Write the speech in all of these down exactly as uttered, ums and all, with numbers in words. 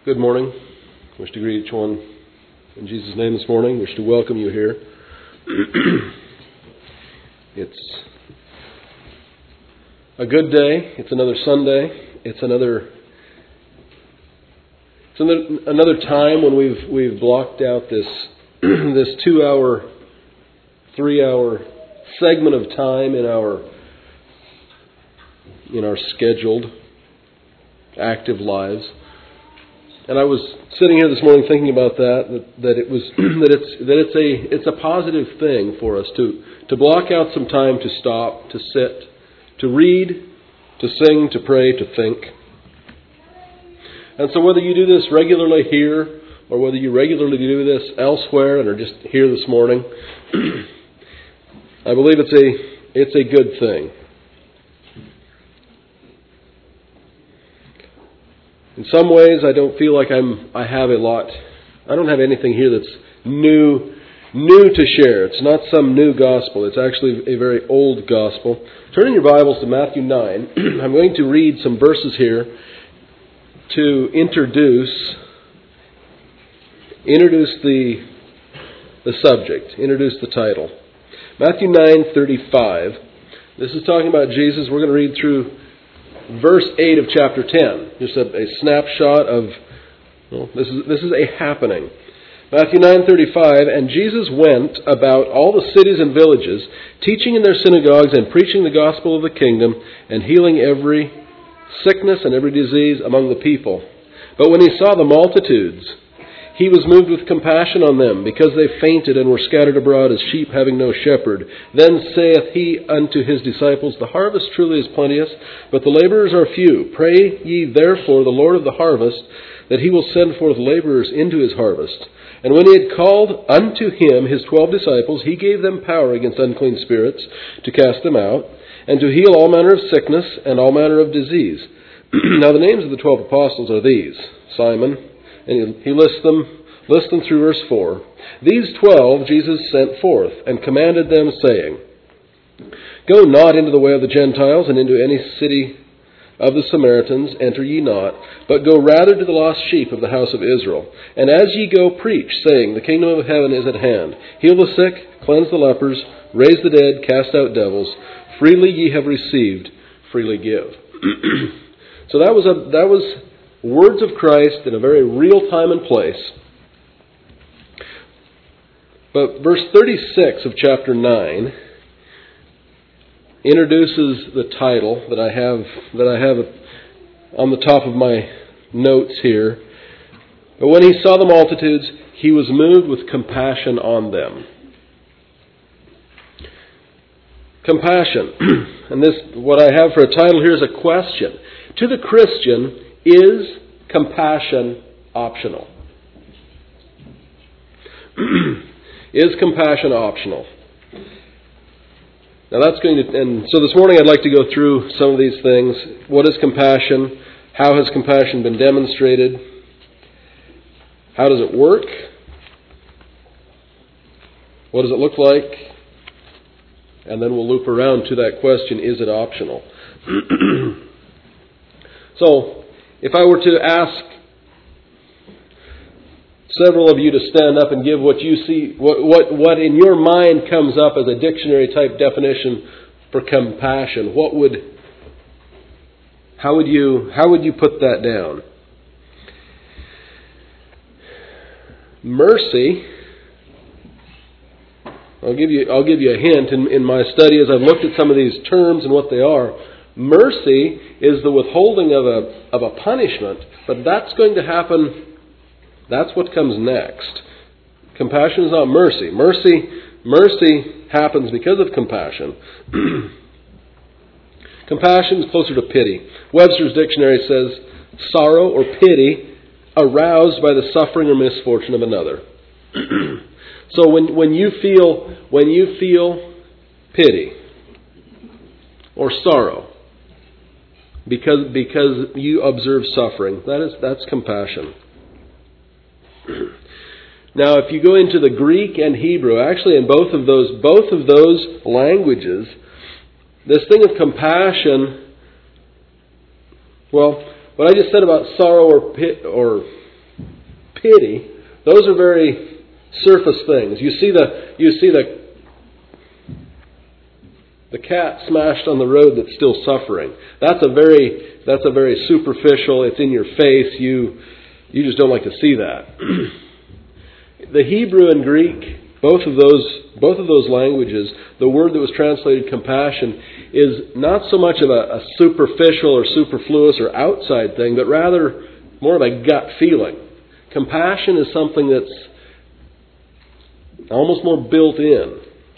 Good morning. I wish to greet each one in Jesus' name this morning. I wish to welcome you here. It's a good day. It's another Sunday. It's another it's another, another time when we've we've blocked out this this two-hour, three-hour segment of time in our in our scheduled active lives. And I was sitting here this morning thinking about that, that, that it was that it's that it's a it's a positive thing for us to to block out some time to stop, to sit, to read, to sing, to pray, to think. And so whether you do this regularly here or whether you regularly do this elsewhere and are just here this morning, I believe it's a it's a good thing. In some ways, I don't feel like I'm. I have a lot. I don't have anything here that's new, new to share. It's not some new gospel. It's actually a very old gospel. Turn in your Bibles to Matthew nine. I'm going to read some verses here to introduce introduce the the subject, introduce the title. Matthew nine thirty-five. This is talking about Jesus. We're going to read through verse eight of chapter ten, just a, a snapshot of, well, this is this is a happening. Matthew nine thirty-five, and Jesus went about all the cities and villages, teaching in their synagogues and preaching the gospel of the kingdom, and healing every sickness and every disease among the people. But when he saw the multitudes, he was moved with compassion on them, because they fainted and were scattered abroad as sheep having no shepherd. Then saith he unto his disciples, The harvest truly is plenteous, but the laborers are few. Pray ye therefore the Lord of the harvest, that he will send forth laborers into his harvest. And when he had called unto him his twelve disciples, he gave them power against unclean spirits, to cast them out, and to heal all manner of sickness and all manner of disease. Now the names of the twelve apostles are these: Simon, and he lists them, lists them through verse four. These twelve Jesus sent forth, and commanded them, saying, Go not into the way of the Gentiles, and into any city of the Samaritans enter ye not, but go rather to the lost sheep of the house of Israel. And as ye go, preach, saying, The kingdom of heaven is at hand. Heal the sick, cleanse the lepers, raise the dead, cast out devils. Freely ye have received, freely give. So that was a that was words of Christ in a very real time and place. But verse thirty-six of chapter nine introduces the title that I have that I have on the top of my notes here. But when he saw the multitudes, he was moved with compassion on them. Compassion. And this, what I have for a title here is a question. To the Christian, is compassion optional? Is compassion optional? Now that's going to, and so this morning I'd like to go through some of these things. What is compassion? How has compassion been demonstrated? How does it work? What does it look like? And then we'll loop around to that question, is it optional? So, if I were to ask several of you to stand up and give what you see, what, what, what in your mind comes up as a dictionary type definition for compassion, what would, how would you, how would you put that down? Mercy. I'll give you, I'll give you a hint in, in my study as I've looked at some of these terms and what they are. Mercy is the withholding of a of a punishment, but that's going to happen. That's what comes next. Compassion is not mercy. Mercy, mercy happens because of compassion. Compassion is closer to pity. Webster's dictionary says sorrow or pity aroused by the suffering or misfortune of another. So when when you feel when you feel pity or sorrow because because you observe suffering, that is that's compassion. Now, if you go into the Greek and Hebrew, actually in both of those both of those languages, this thing of compassion, well, what I just said about sorrow or pit or pity, those are very surface things. You see the you see the the cat smashed on the road that's still suffering. That's a very that's a very superficial, it's in your face, you you just don't like to see that. The Hebrew and Greek, both of those both of those languages, the word that was translated compassion is not so much of a, a superficial or superfluous or outside thing, but rather more of a gut feeling. Compassion is something that's almost more built in.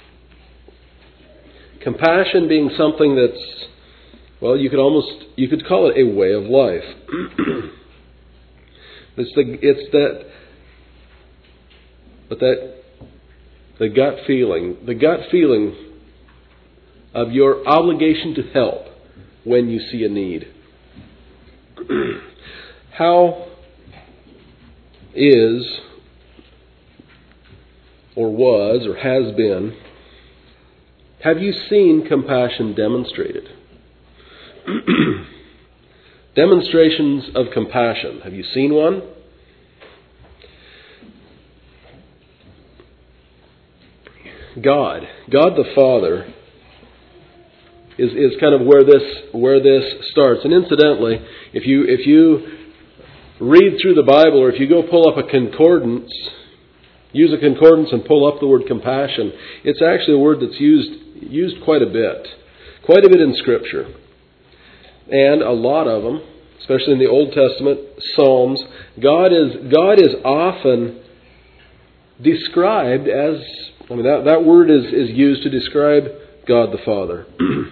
Compassion being something that's, well, you could almost, you could call it a way of life. it's the, it's that, but that, the gut feeling, the gut feeling of your obligation to help when you see a need. How is, or was, or has been, have you seen compassion demonstrated? Demonstrations of compassion. Have you seen one? God, God the Father, is is kind of where this where this starts. And incidentally, if you if you read through the Bible, or if you go pull up a concordance, use a concordance and pull up the word compassion, it's actually a word that's used used quite a bit, quite a bit in Scripture, and a lot of them, especially in the Old Testament, Psalms. God is God is often described as, I mean, that, that word is, is used to describe God the Father.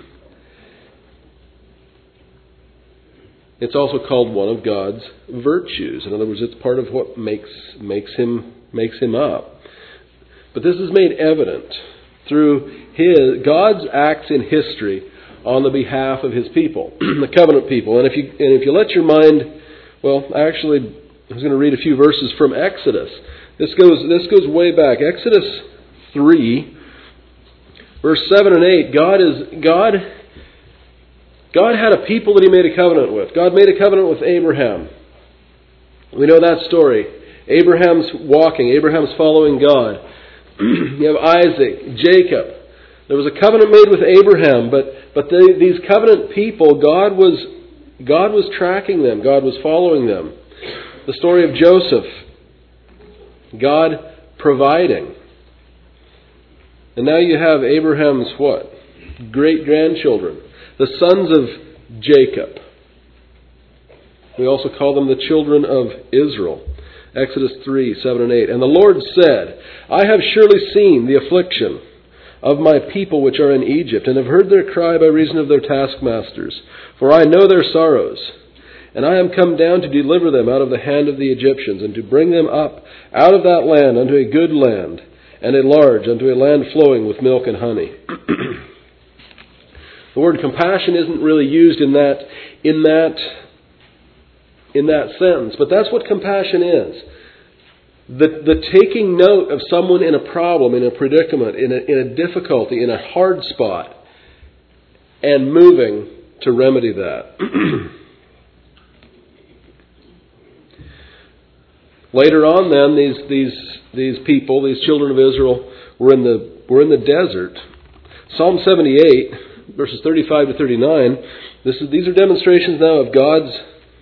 It's also called one of God's virtues. In other words, it's part of what makes makes him makes him up. But this is made evident through his God's acts in history on the behalf of his people, the covenant people. And if you and if you let your mind, well, actually, I was going to read a few verses from Exodus. This goes this goes way back. Exodus three, verse seven and eight. God is God. God had a people that He made a covenant with. God made a covenant with Abraham. We know that story. Abraham's walking. Abraham's following God. You have Isaac, Jacob. There was a covenant made with Abraham, but but they, these covenant people, God was God was tracking them. God was following them. The story of Joseph. God providing. And now you have Abraham's what? Great-grandchildren. The sons of Jacob. We also call them the children of Israel. Exodus three, seven and eight. And the Lord said, I have surely seen the affliction of my people which are in Egypt, and have heard their cry by reason of their taskmasters. For I know their sorrows. And I am come down to deliver them out of the hand of the Egyptians, and to bring them up out of that land unto a good land, and a large, unto a land flowing with milk and honey. The word compassion isn't really used in that in that in that sentence, but that's what compassion is. The the taking note of someone in a problem, in a predicament, in a in a difficulty, in a hard spot, and moving to remedy that. Later on, then, these these these people, these children of Israel, were in the were in the desert. Psalm seventy-eight. Verses thirty-five to thirty-nine, this is, these are demonstrations now of God's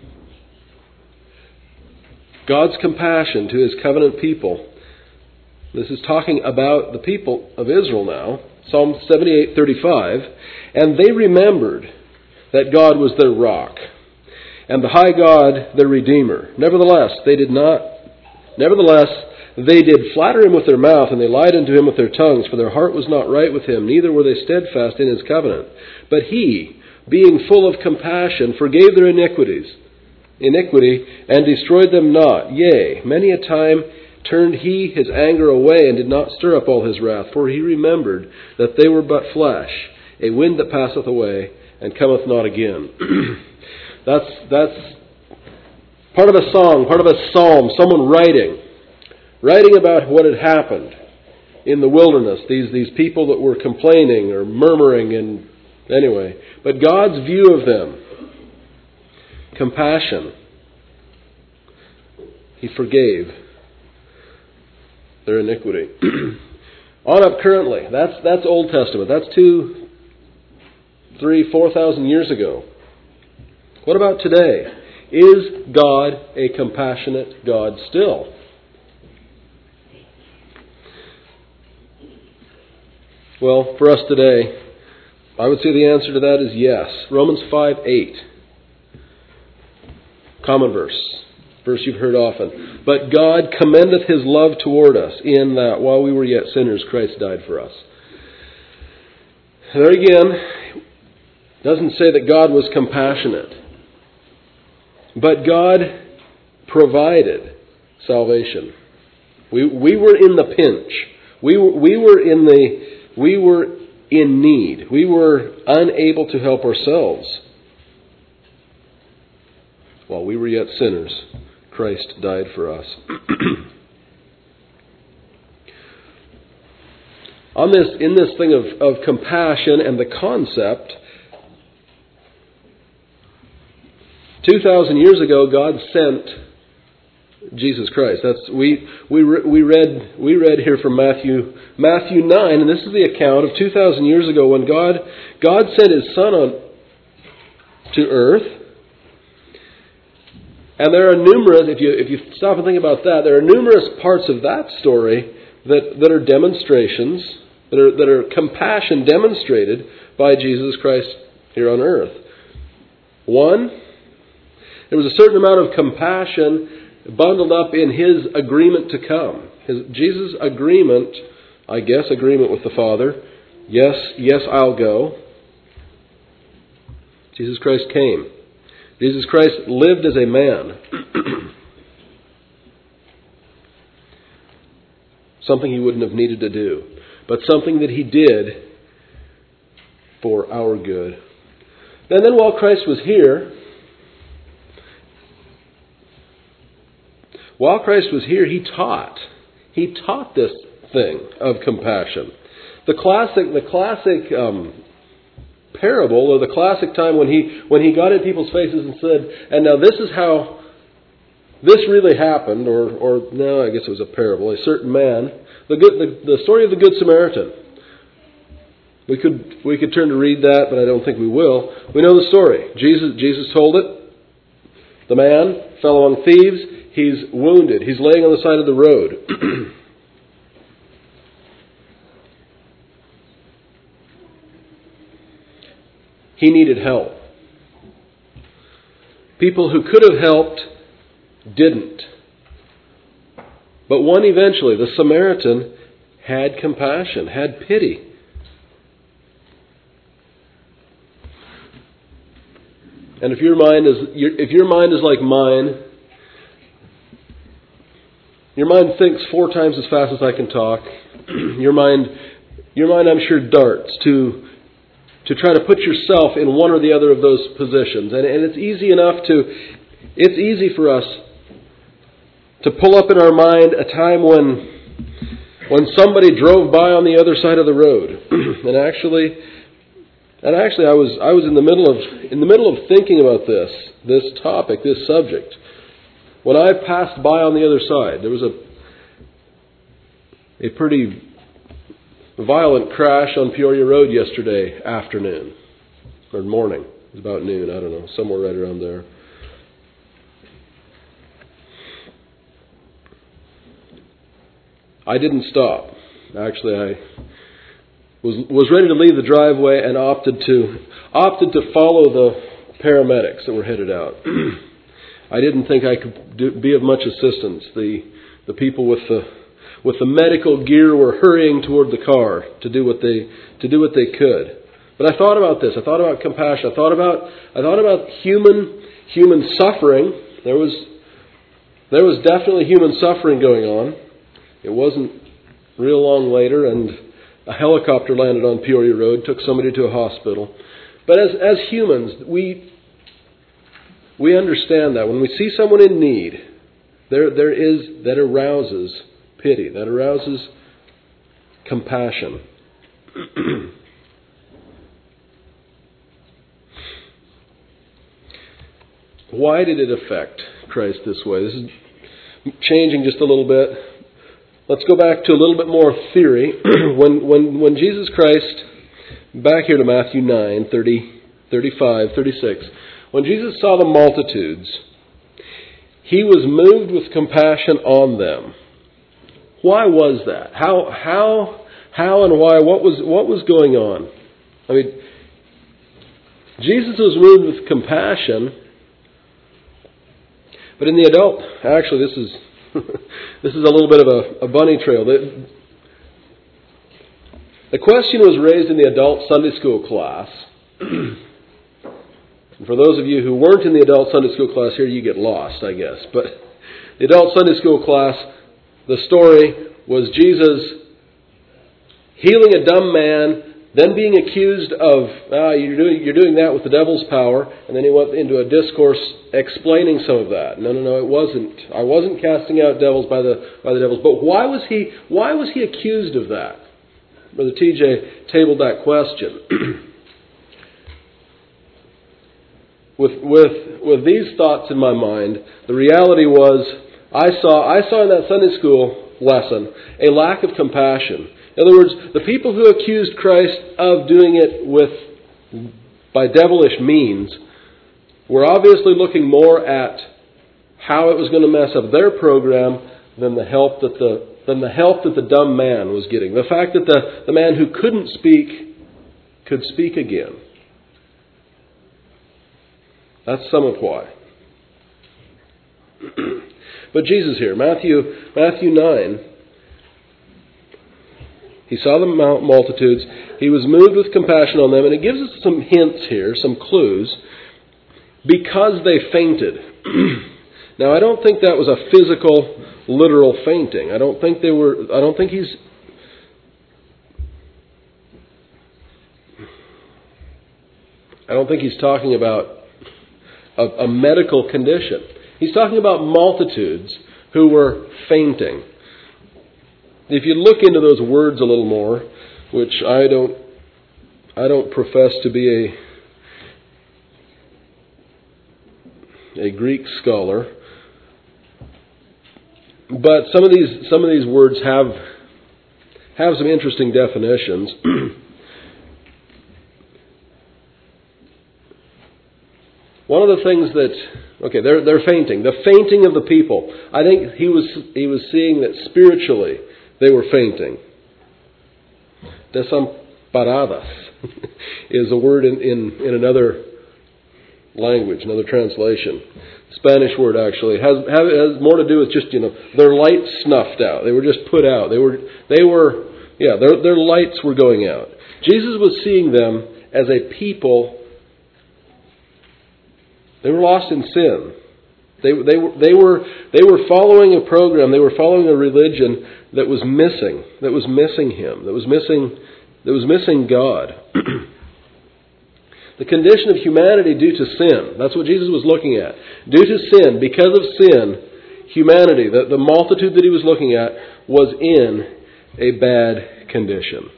God's compassion to His covenant people. This is talking about the people of Israel now. Psalm seventy-eight, thirty-five. And they remembered that God was their rock, and the high God their Redeemer. Nevertheless, they did not, nevertheless, they did flatter him with their mouth, and they lied unto him with their tongues, for their heart was not right with him, neither were they steadfast in his covenant. But he, being full of compassion, forgave their iniquities, iniquity, and destroyed them not. Yea, many a time turned he his anger away, and did not stir up all his wrath, for he remembered that they were but flesh, a wind that passeth away, and cometh not again. that's that's part of a song, part of a psalm, someone writing. Writing about what had happened in the wilderness, these these people that were complaining or murmuring, and anyway. But God's view of them, compassion. He forgave. their iniquity. On up currently. That's that's Old Testament. That's two, three, four thousand years ago. What about today? Is God a compassionate God still? Well, for us today, I would say the answer to that is yes. Romans five eight. Common verse. Verse you've heard often. But God commendeth His love toward us, in that while we were yet sinners, Christ died for us. There again, it doesn't say that God was compassionate. But God provided salvation. We we were in the pinch. We were, we were in the we were in need. We were unable to help ourselves. While we were yet sinners, Christ died for us. On this, in this thing of, of compassion and the concept, two thousand years ago, God sent Jesus Christ. That's we we we read we read here from Matthew Matthew nine, and this is the account of two thousand years ago when God God sent His Son on to earth. And there are numerous, if you if you stop and think about that, there are numerous parts of that story that, that are demonstrations, that are that are compassion demonstrated by Jesus Christ here on earth. One, there was a certain amount of compassion bundled up in His agreement to come. His, Jesus' agreement, I guess, agreement with the Father. Yes, yes, I'll go. Jesus Christ came. Jesus Christ lived as a man. Something He wouldn't have needed to do, but something that He did for our good. And then while Christ was here, while Christ was here, He taught. He taught this thing of compassion. The classic, the classic um, parable, or the classic time when he when he got in people's faces and said, "And now this is how this really happened," or or no, I guess it was a parable. A certain man, the good, the, the story of the Good Samaritan. We could we could turn to read that, but I don't think we will. We know the story. Jesus Jesus told it. The man fell among thieves. He's wounded. He's laying on the side of the road. He needed help. People who could have helped didn't. But one eventually, the Samaritan, had compassion, had pity. And if your mind is if your mind is like mine, your mind thinks four times as fast as I can talk. Your mind, your mind, I'm sure, darts to to try to put yourself in one or the other of those positions. And, and it's easy enough to, it's easy for us to pull up in our mind a time when when somebody drove by on the other side of the road. and actually, and actually I was I was in the middle of in the middle of thinking about this, this topic, this subject. When I passed by on the other side, there was a a pretty violent crash on Peoria Road yesterday afternoon, or morning. It was about noon, I don't know, somewhere right around there. I didn't stop. Actually, I was was ready to leave the driveway and opted to opted to follow the paramedics that were headed out. I didn't think I could do, be of much assistance. The the people with the with the medical gear were hurrying toward the car to do what they to do what they could. But I thought about this. I thought about compassion. I thought about I thought about human human suffering. There was there was definitely human suffering going on. It wasn't real long later, and a helicopter landed on Peoria Road, took somebody to a hospital. But as as humans, we we understand that when we see someone in need, there there is that arouses pity, that arouses compassion. Why did it affect Christ this way? This is changing just a little bit. let's go back to a little bit more theory. when, when, when Jesus Christ, back here to Matthew nine, thirty, thirty-five, thirty-six, when Jesus saw the multitudes, He was moved with compassion on them. Why was that? How, how, how and why? What was, what was going on? I mean, Jesus was moved with compassion, but in the adult, actually, this is this is a little bit of a, a bunny trail. The, the question was raised in the adult Sunday school class. And for those of you who weren't in the adult Sunday school class here, you get lost, I guess. But the adult Sunday school class, the story was Jesus healing a dumb man, then being accused of, ah, you're doing, you're doing that with the devil's power, and then he went into a discourse explaining some of that. No, no, no, it wasn't. I wasn't casting out devils by the by the devils. But why was he why was he accused of that? Brother T J tabled that question. with with with these thoughts in my mind, the reality was I saw I saw in that Sunday school lesson a lack of compassion. In other words, the people who accused Christ of doing it with by devilish means were obviously looking more at how it was going to mess up their program than the help that the than the help that the dumb man was getting. The fact that the, the man who couldn't speak could speak again. That's some of why. But Jesus here, Matthew Matthew nine. He saw the multitudes. He was moved with compassion on them. And it gives us some hints here, some clues. Because they fainted. Now, I don't think that was a physical, literal fainting. I don't think they were, I don't think he's... I don't think he's talking about a, a medical condition. He's talking about multitudes who were fainting. If you look into those words a little more, which I don't, I don't profess to be a, a Greek scholar, but some of these, some of these words have, have some interesting definitions. One of the things that, okay, they're they're fainting. The fainting of the people. I think he was he was seeing that spiritually they were fainting. Desamparadas is a word in, in, in another language, another translation. Spanish word actually. It has, has more to do with just, you know, their lights snuffed out. They were just put out. They were, they were, yeah, their, their lights were going out. Jesus was seeing them as a people. They were lost in sin. They, they, were, they, were, they were following a program, they were following a religion that was missing, that was missing Him, that was missing, that was missing God. The condition of humanity due to sin, that's what Jesus was looking at. Due to sin, because of sin, humanity, the, the multitude that He was looking at, was in a bad condition.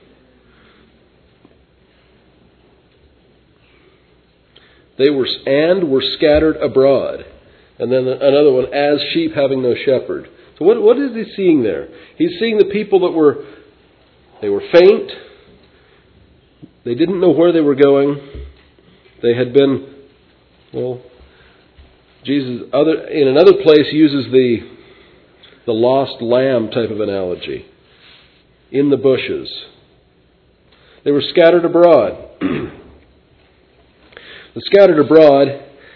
They were, and were scattered abroad. And then another one, as sheep having no shepherd. So what, what is he seeing there? He's seeing the people that were, they were faint. They didn't know where they were going. They had been, well, Jesus other in another place uses the, the lost lamb type of analogy. In the bushes. They were scattered abroad. The scattered abroad,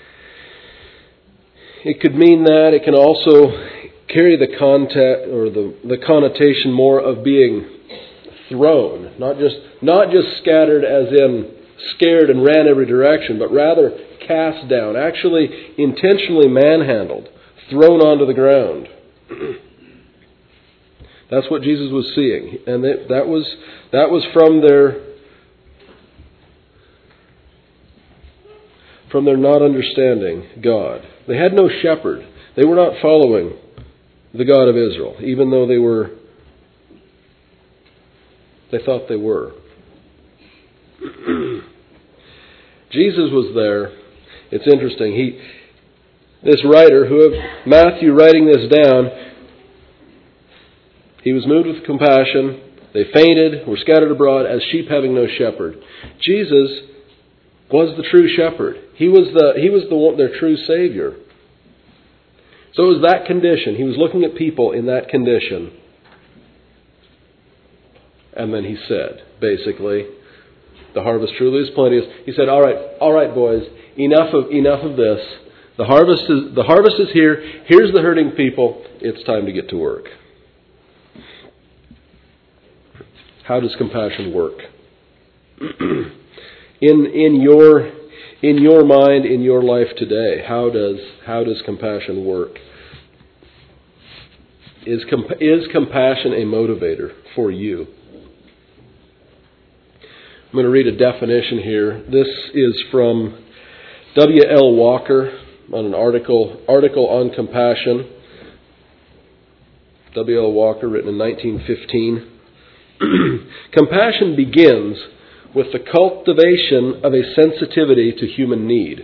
it could mean that. It can also carry the content or the, the connotation more of being thrown, not just not just scattered as in scared and ran every direction, but rather cast down, actually intentionally manhandled, thrown onto the ground. That's what Jesus was seeing, and that, that was that was from their from their not understanding God. They had no shepherd. They were not following the God of Israel, even though they were, they thought they were. Jesus was there. It's interesting. He, this writer, who Matthew writing this down, He was moved with compassion. They fainted, were scattered abroad as sheep having no shepherd. Jesus was the true shepherd. He was the he was the one, their true Savior. So it was that condition. He was looking at people in that condition. And then he said, basically, the harvest truly is plenteous. He said, all right, all right, boys, enough of enough of this. The harvest is the harvest is here. Here's the hurting people. It's time to get to work. How does compassion work? in in your in your mind, in your life today, how does how does compassion work? Is comp- is compassion a motivator for you? I'm going to read a definition here. This is from W L Walker on an article article on compassion. W L Walker, written in nineteen fifteen. Compassion begins with the cultivation of a sensitivity to human need.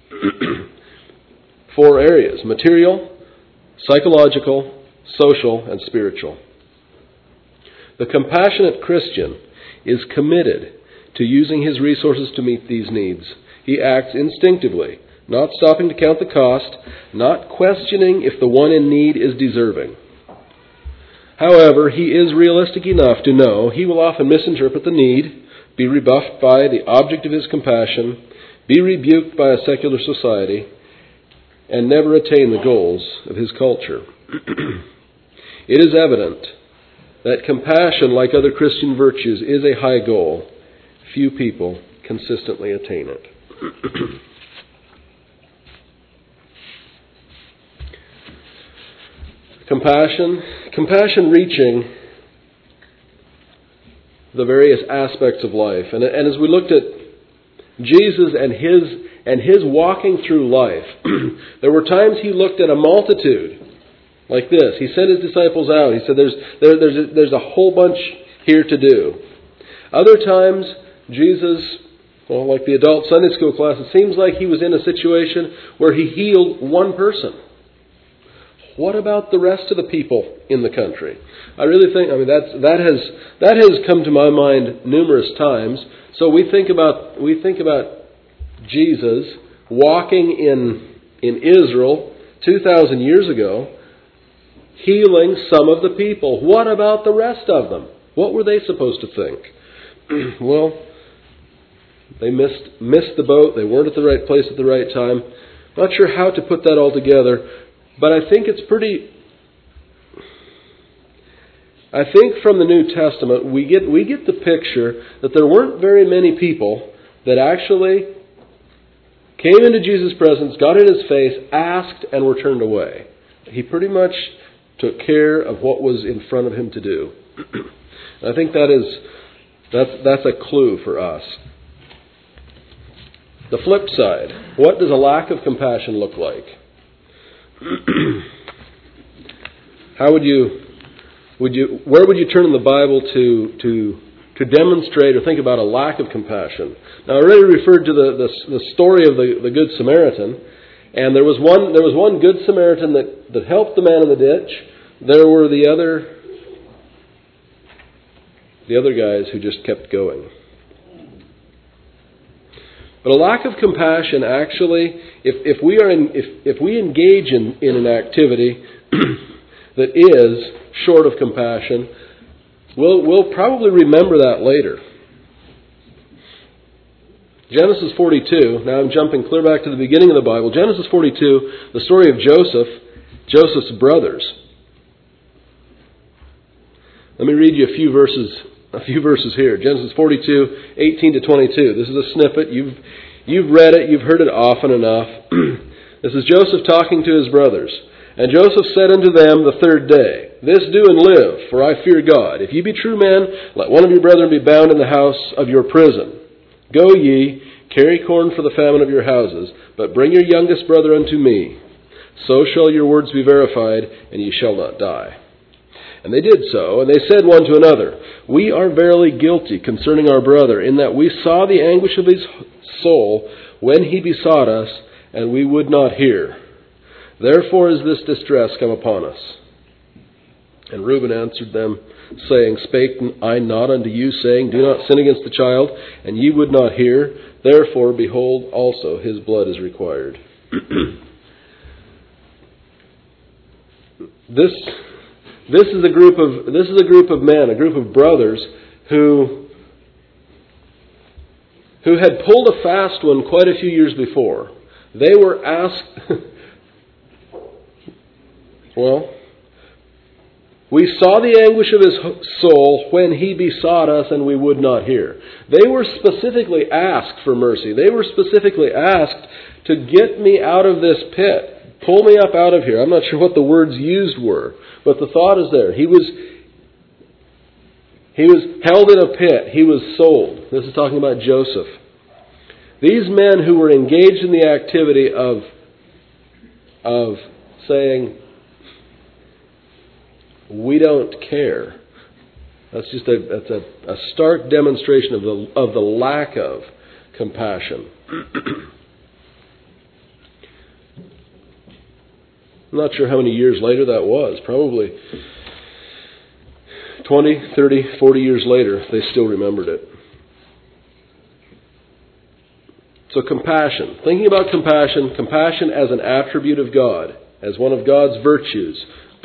Four areas: material, psychological, social, and spiritual. The compassionate Christian is committed to using his resources to meet these needs. He acts instinctively, not stopping to count the cost, not questioning if the one in need is deserving. However, he is realistic enough to know he will often misinterpret the need, be rebuffed by the object of his compassion, be rebuked by a secular society, and never attain the goals of his culture. It is evident that compassion, like other Christian virtues, is a high goal. Few people consistently attain it. Compassion, compassion reaching the various aspects of life. And, and as we looked at Jesus and his and his walking through life, there were times he looked at a multitude like this. He sent his disciples out. He said, "There's there, there's a, there's a whole bunch here to do." Other times, Jesus, well, like the adult Sunday school class, it seems like he was in a situation where he healed one person. What about the rest of the people in the country? I really think, I mean, that's, that has that has come to my mind numerous times. So we think about we think about Jesus walking in in Israel two thousand years ago, healing some of the people. What about the rest of them? What were they supposed to think? Well, they missed missed the boat. They weren't at the right place at the right time. Not sure how to put that all together. But I think it's pretty... I think from the New Testament, we get we get the picture that there weren't very many people that actually came into Jesus' presence, got in His face, asked, and were turned away. He pretty much took care of what was in front of Him to do. And I think that is that's that's a clue for us. The flip side, what does a lack of compassion look like? How would you, would you, where would you turn in the Bible to to to demonstrate or think about a lack of compassion? Now, I already referred to the the, the story of the, the Good Samaritan, and there was one there was one Good Samaritan that, that helped the man in the ditch. There were the other the other guys who just kept going. But a lack of compassion, actually, if, if we are in, if, if we engage in, in an activity that is short of compassion, we'll, we'll probably remember that later. Genesis forty-two, now I'm jumping clear back to the beginning of the Bible. Genesis forty-two, the story of Joseph, Joseph's brothers. Let me read you a few verses A few verses here. Genesis forty-two, eighteen to twenty-two. This is a snippet. You've you've read it. You've heard it often enough. This is Joseph talking to his brothers. And Joseph said unto them the third day, This do and live, for I fear God. If ye be true men, let one of your brethren be bound in the house of your prison. Go ye, carry corn for the famine of your houses, but bring your youngest brother unto me. So shall your words be verified, and ye shall not die. And they did so, and they said one to another, We are verily guilty concerning our brother, in that we saw the anguish of his soul when he besought us, and we would not hear. Therefore is this distress come upon us. And Reuben answered them, saying, Spake I not unto you, saying, Do not sin against the child, and ye would not hear. Therefore, behold, also his blood is required. This this is a group of this is a group of men, a group of brothers who who had pulled a fast one quite a few years before. They were asked, well, we saw the anguish of his soul when he besought us and we would not hear. They were specifically asked for mercy. They were specifically asked to get me out of this pit. Pull me up out of here. I'm not sure what the words used were, but the thought is there. He was he was held in a pit. He was sold. This is talking about Joseph. These men who were engaged in the activity of of saying, we don't care. That's just a that's a, a stark demonstration of the of the lack of compassion. I'm not sure how many years later that was. Probably twenty, thirty, forty years later, they still remembered it. So compassion. Thinking about compassion, compassion as an attribute of God, as one of God's virtues.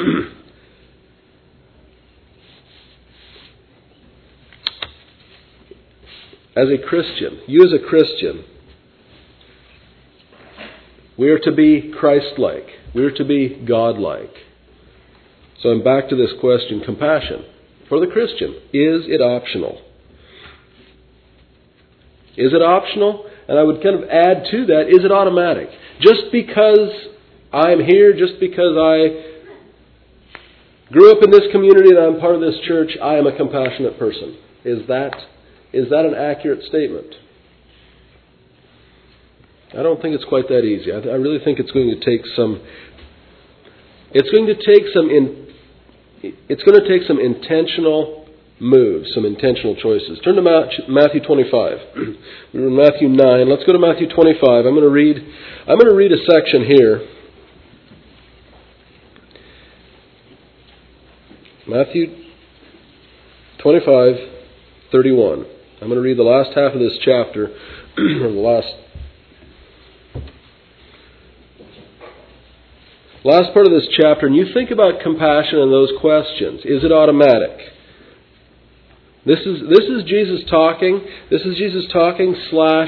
As a Christian, you as a Christian, we are to be Christ-like. We are to be God-like. So I'm back to this question, compassion. For the Christian, is it optional? Is it optional? And I would kind of add to that, is it automatic? Just because I'm here, just because I grew up in this community and I'm part of this church, I am a compassionate person. Is that, is that an accurate statement? I don't think it's quite that easy. I, th- I really think it's going to take some. It's going to take some. In, it's going to take some intentional moves, some intentional choices. Turn to Matthew twenty-five. We're in Matthew nine. Let's go to Matthew twenty-five. I'm going to read. I'm going to read a section here. Matthew twenty-five, thirty-one. I'm going to read the last half of this chapter, or the last. Last part of this chapter, and you think about compassion and those questions. Is it automatic? This is this is Jesus talking. This is Jesus talking slash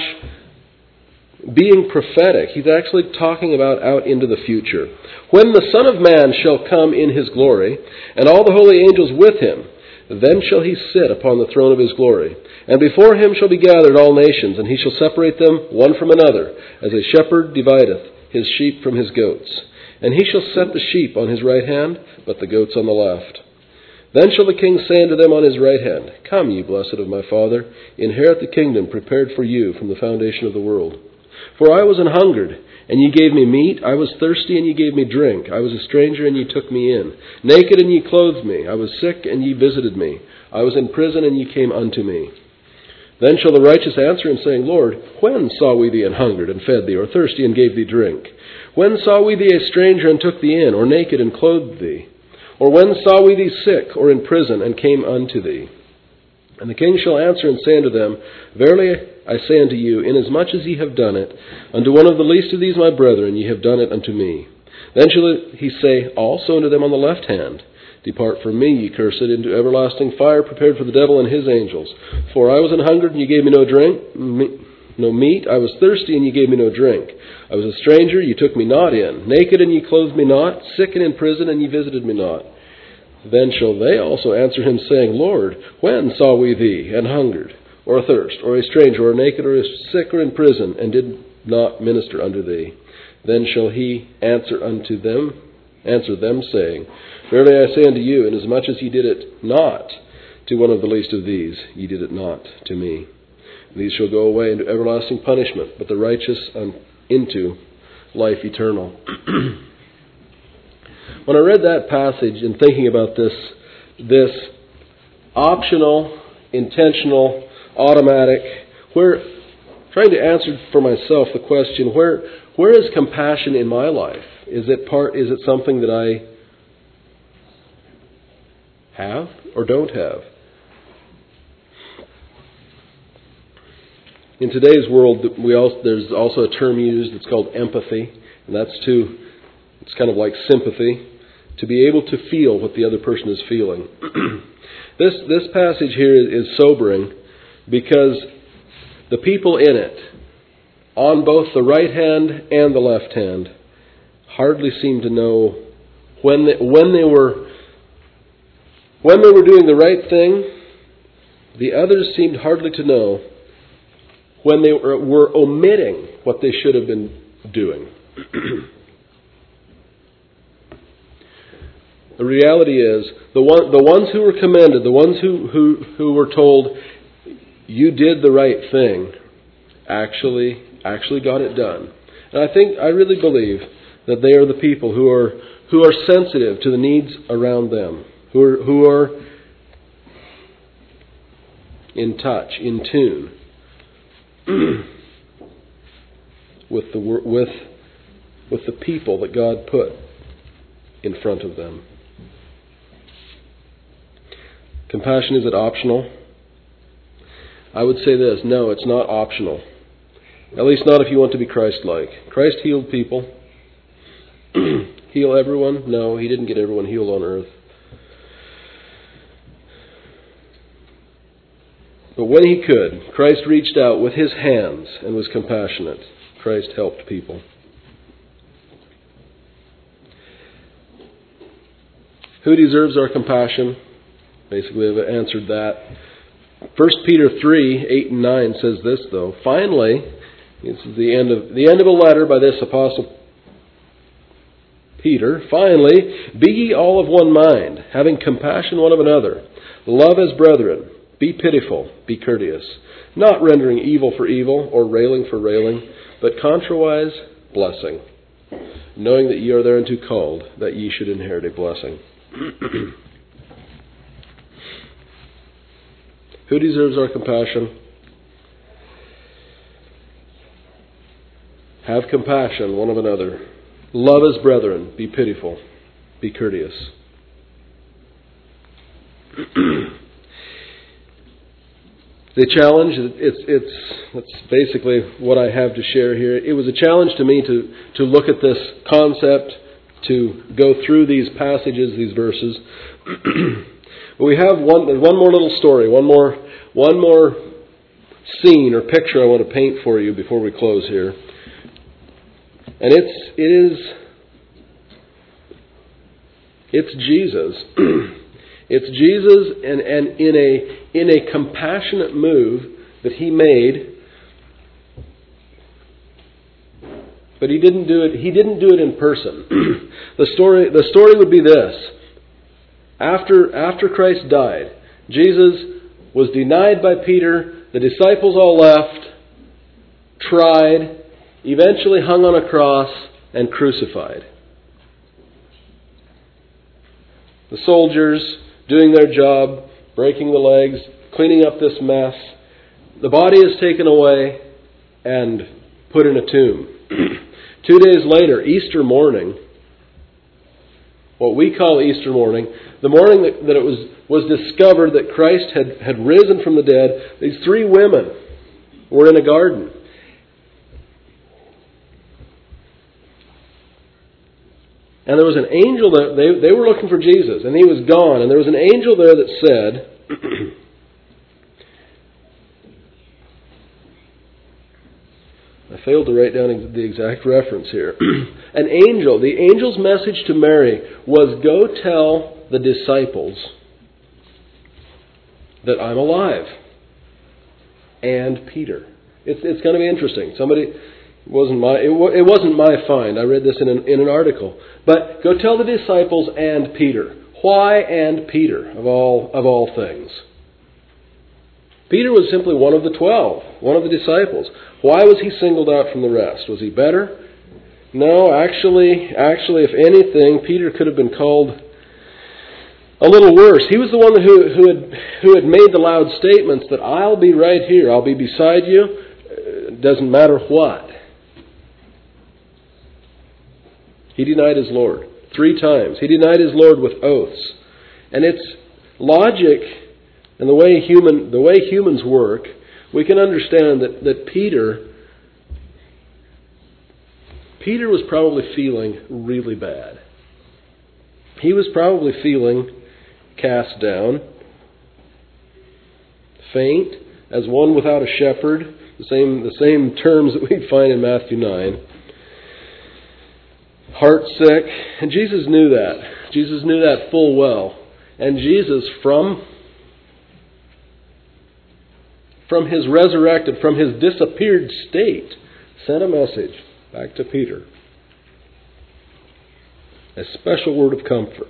being prophetic. He's actually talking about out into the future. When the Son of Man shall come in His glory, and all the holy angels with Him, then shall He sit upon the throne of His glory. And before Him shall be gathered all nations, and He shall separate them one from another, as a shepherd divideth his sheep from his goats. And He shall set the sheep on His right hand, but the goats on the left. Then shall the King say unto them on His right hand, Come, ye blessed of my Father, inherit the kingdom prepared for you from the foundation of the world. For I was an hungered, and ye gave me meat. I was thirsty, and ye gave me drink. I was a stranger, and ye took me in. Naked, and ye clothed me. I was sick, and ye visited me. I was in prison, and ye came unto me. Then shall the righteous answer and saying, Lord, when saw we thee an hungered, and fed thee, or thirsty, and gave thee drink? When saw we thee a stranger, and took thee in, or naked, and clothed thee? Or when saw we thee sick, or in prison, and came unto thee? And the King shall answer and say unto them, Verily I say unto you, inasmuch as ye have done it unto one of the least of these my brethren, ye have done it unto me. Then shall he say also unto them on the left hand, Depart from me, ye cursed, into everlasting fire prepared for the devil and his angels. For I was an hungered, and ye gave me no drink, no meat. I was thirsty, and ye gave me no drink. I was a stranger, ye took me not in. Naked, and ye clothed me not. Sick and in prison, and ye visited me not. Then shall they also answer him, saying, Lord, when saw we thee an hungered, or athirst, or a stranger, or naked, or sick, or in prison, and did not minister unto thee? Then shall he answer unto them, answer them, saying, Verily I say unto you, inasmuch as ye did it not to one of the least of these, ye did it not to me. These shall go away into everlasting punishment, but the righteous into life eternal. When I read that passage and thinking about this, this optional, intentional, automatic, where trying to answer for myself the question, where where is compassion in my life? Is it part? Is it something that I have or don't have. In today's world, we also, there's also a term used that's called empathy, and that's to, it's kind of like sympathy, to be able to feel what the other person is feeling. this this passage here is sobering because the people in it, on both the right hand and the left hand, hardly seem to know when they, when they were when they were doing the right thing. The others seemed hardly to know when they were, were omitting what they should have been doing. The reality is, the one, the ones who were commended, the ones who, who, who were told, you did the right thing, actually, actually got it done. And I think, I really believe that they are the people who are, who are sensitive to the needs around them, who are, who are in touch, in tune with the with with the people that God put in front of them. Compassion, is it optional? I would say this, no, it's not optional. At least not if you want to be Christ-like. Christ healed people. Heal everyone? No, He didn't get everyone healed on earth. But when He could, Christ reached out with His hands and was compassionate. Christ helped people. Who deserves our compassion? Basically, I've answered that. First Peter three, eight and nine says this, though. Finally, this is the end of the end of a letter by this apostle Peter. Finally, be ye all of one mind, having compassion one of another. Love as brethren. Be pitiful, be courteous, not rendering evil for evil or railing for railing, but contrariwise blessing, knowing that ye are thereunto called, that ye should inherit a blessing. Who deserves our compassion? Have compassion one of another. Love as brethren. Be pitiful. Be courteous. The challenge, it's, it's, that's basically what I have to share here. It was a challenge to me to, to look at this concept, to go through these passages, these verses. But we have one, one more little story, one more, one more scene or picture I want to paint for you before we close here. And it's, it is, it's Jesus. It's Jesus, and, and in a in a compassionate move that He made, but He didn't do it. He didn't do it in person. the story the story would be this: after after Christ died, Jesus was denied by Peter. The disciples all left, tried, eventually hung on a cross and crucified. The soldiers doing their job, breaking the legs, cleaning up this mess. The body is taken away and put in a tomb. Two days later, Easter morning, what we call Easter morning, the morning that, that it was, was discovered that Christ had, had risen from the dead, these three women were in a garden. And there was an angel that they, they were looking for Jesus, and He was gone. And there was an angel there that said, I failed to write down the exact reference here. An angel, the angel's message to Mary was, go tell the disciples that I'm alive. And Peter. It's, it's going to be interesting. Somebody... It wasn't my it, it wasn't my find. I read this in an in an article. But go tell the disciples and Peter. Why and Peter of all of all things? Peter was simply one of the twelve, one of the disciples. Why was he singled out from the rest? Was he better? No, actually, actually, if anything, Peter could have been called a little worse. He was the one who who had who had made the loud statements that I'll be right here, I'll be beside you. It doesn't matter what. He denied His Lord three times. He denied His Lord with oaths. And it's logic and the way human the way humans work, we can understand that, that Peter Peter was probably feeling really bad. He was probably feeling cast down, faint, as one without a shepherd, the same the same terms that we find in Matthew nine. Heart sick, and Jesus knew that. Jesus knew that full well. And Jesus, from, from his resurrected, from his disappeared state, sent a message back to Peter. A special word of comfort.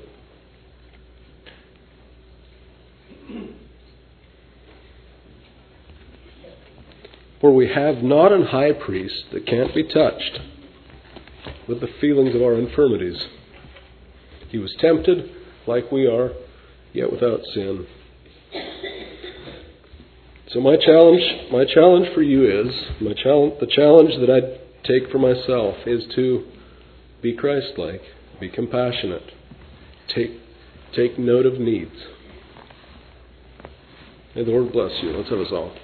For we have not an high priest that can't be touched with the feelings of our infirmities. He was tempted like we are, yet without sin. So my challenge, my challenge for you is, my challenge, the challenge that I take for myself is to be Christ-like, be compassionate, take take note of needs. May the Lord bless you. Let's have us all.